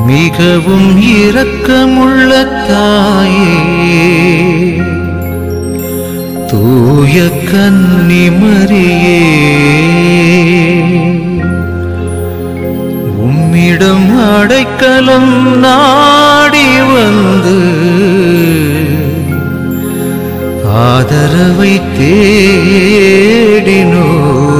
மிகவும் இரக்கமுள்ள தாயே, தூய கன்னிமரியே, உம்மிடம் அடைக்கலம் நாடி வந்து ஆதரவை தேடினோ.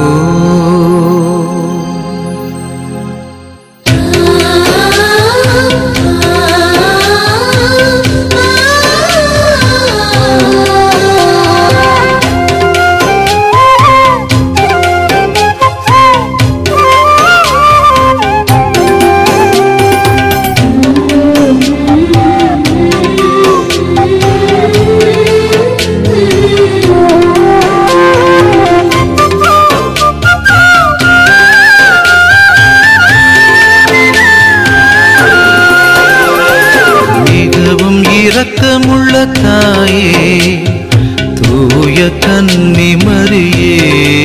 இரக்கமுள்ள தாயே, தூய கன்னிமரியே,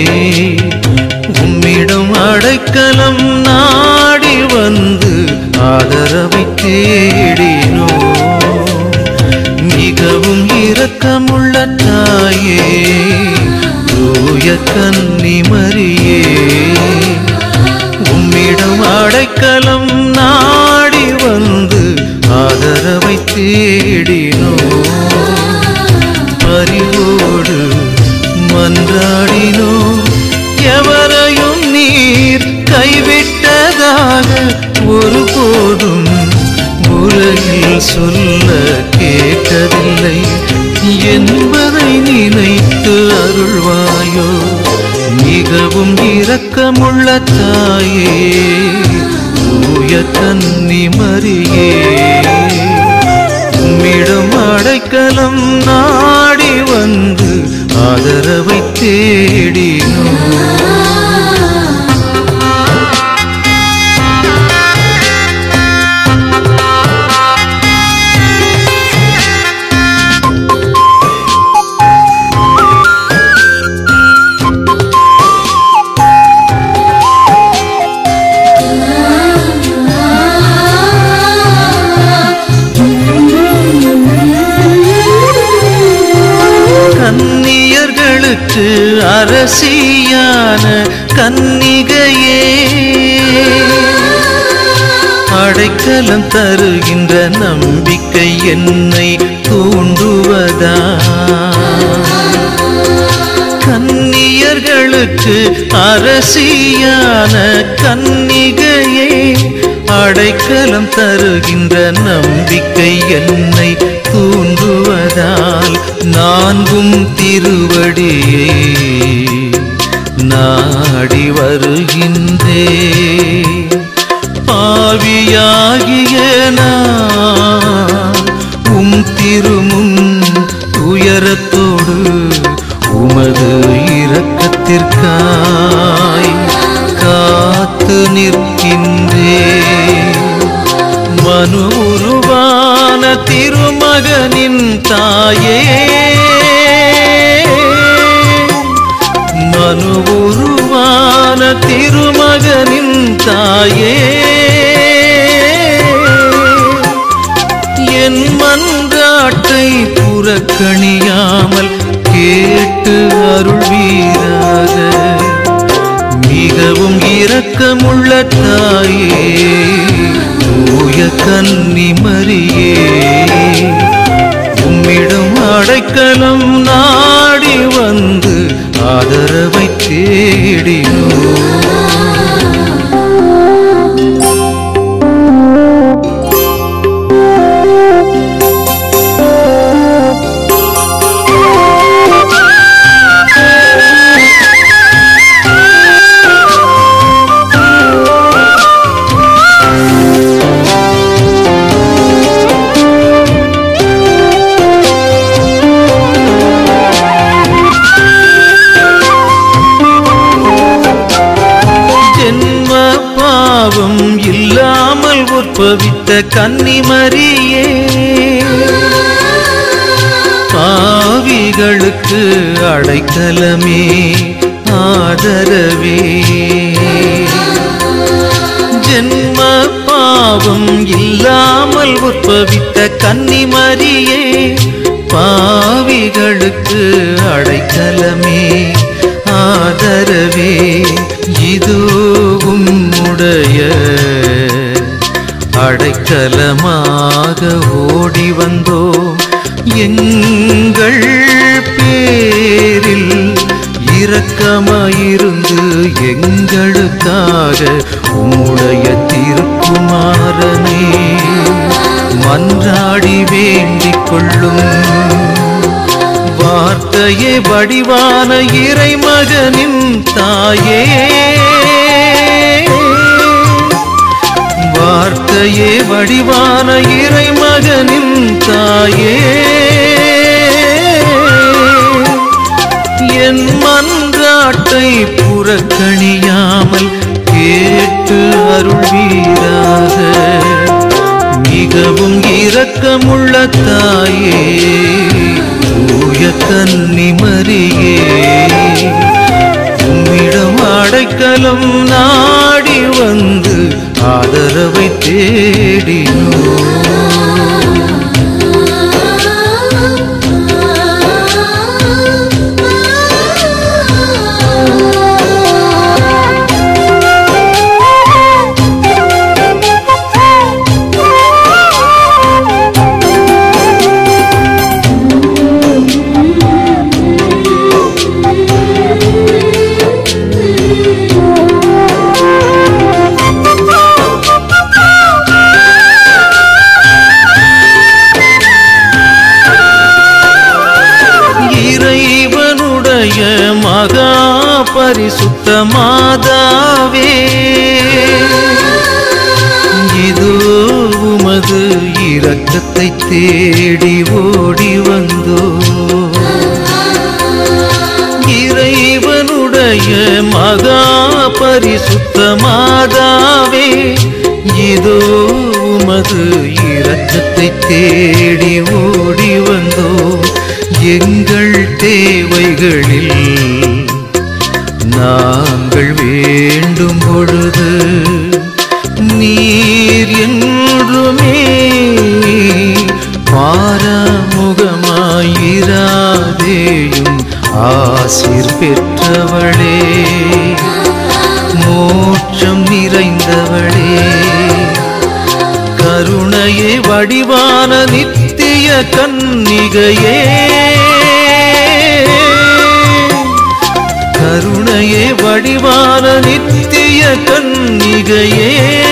உம்மிடம் அடைக்கலம் நாடி வந்து ஆதரவை தேடினோ. மிகவும் இரக்கமுள்ள தாயே, தூய கன்னிமரியே, உம்மிடம் அடைக்கலம் நாடி வந்து ஆதரவை தேடினோ. பரிவோடு மன்றாடினோ, எவரையும் நீர் கைவிட்டதாக ஒருபோதும் உலகில் சொல்ல கேட்டதில்லை என்பதை நினைத்து அருள்வாயோ. மிகவும் இரக்கமுள்ள தாயே, தூய கன்னிமரியே, உம்மிடம் அடைக்கலம் நாடி வந்து ஆதரவை தேடினோ. கன்னியர்களுக்கு அரசியான கன்னிகையே, அடைக்கலம் தருகின்ற நம்பிக்கை என்னை தூண்டுவதா. கன்னியர்களுக்கு அரசியான கன்னிகையே, அடைக்கலம் தருகின்ற நம்பிக்கை என்னை தூண்டுவதால் நான்கும் திருவடியே நாடி வருகின்றே. பாவியாகிய நான் உம் திருமுன் துயரத்தோடு உமது இரக்கத்திற்காய் காத்து நிற்கின்றே. மனு உருவான திருமகனின் தாயே, மனு உருவான திருமகனின் தாயே, என் மன்றாட்டை புறக்கணியாமல் கேட்டு அருள்வீராக. மிகவும் இரக்கமுள்ள தாயே, தூய கன்னிமரியே, உம்மிடம் அடைக்கலம் நாடி வந்து ஆதரவை தேடினோ. இல்லாமல் உற்பவித்த கன்னிமரியே, பாவிகளுக்கு அடைக்கலமே ஆதரவே. ஜென்ம பாவம் இல்லாமல் உற்பவித்த கன்னிமரியே, பாவிகளுக்கு அடைக்கலமே ஆதரவே, இதோ உம்முடைய அடைக்கலமாக ஓடி வந்தோம். எங்கள் பேரில் இரக்கமாயிருந்து எங்களுக்காக உம்முடைய திருக்குமாரனே மன்றாடி வேண்டிக் கொள்ளும். வார்த்தையே வடிவான இறைமகனின் தாயே, வார்த்தையே வடிவான இறைமகனின் தாயே, என் மன்றாட்டை புறக்கணியாமல் கேட்டு அருள்வீராக. மிகவும் இரக்கமுள்ள தாயே, தூய கன்னிமரியே, உம்மிடம் அடைக்கலம் நாடி வந்து ஆதரவை தேடினோம். மகா பரிசுத்த மாதாவே, இதோ உமது இரக்கத்தை தேடி ஓடி வந்தோ. இறைவனுடைய மகா பரிசுத்த மாதாவே, இதோ உமது இரக்கத்தை தேடி ஓடி வந்தோ. எங்கள் தேவைகளில் நாங்கள் வேண்டும் பொழுது நீர் என்றுமே பாராமுகமாயிராதேயும் ஆசீர் பெற்றவளே, மோட்சம் நிறைந்தவளே, கருணையே வடிவான நித்திய கன்னிகையே, கருணையே வடிவான நித்திய கன்னிகையே,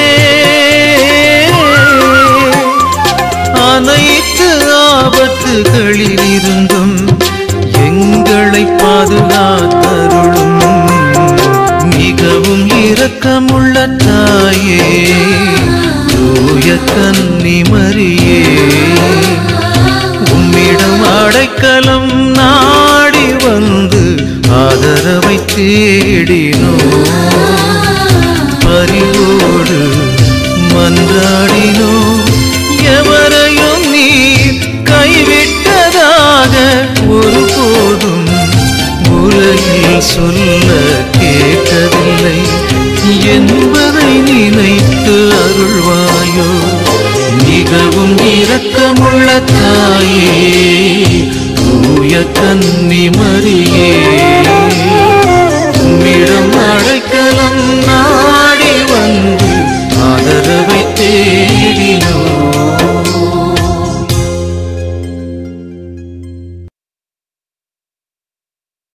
அனைத்து ஆபத்துகளில் இருந்தும் எங்களை பாதுகாத்தருளும். மிகவும் இரக்கமுள்ள தாயே, தூய கன்னிமரியே, உம்மிடம் அடைக்கலம் நாடி வந்து ஆதரவை தேடினோம். பரிவு